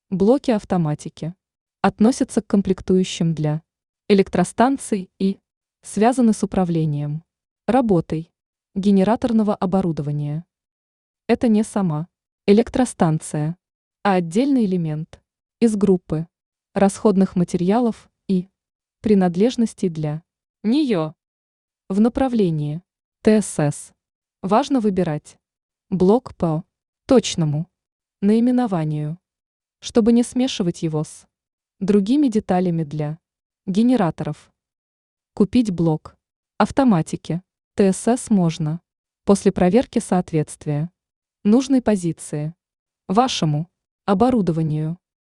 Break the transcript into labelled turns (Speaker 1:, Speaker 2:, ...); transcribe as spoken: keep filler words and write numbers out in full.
Speaker 1: Блоки автоматики относятся к комплектующим для электростанций и связаны с управлением, работой генераторного оборудования. Это не сама электростанция, а отдельный элемент из группы расходных материалов и принадлежностей для нее. В направлении ТСС важно выбирать блок по точному наименованию, чтобы не смешивать его с другими деталями для генераторов. Купить блок автоматики ТСС можно после проверки соответствия нужной позиции вашему оборудованию.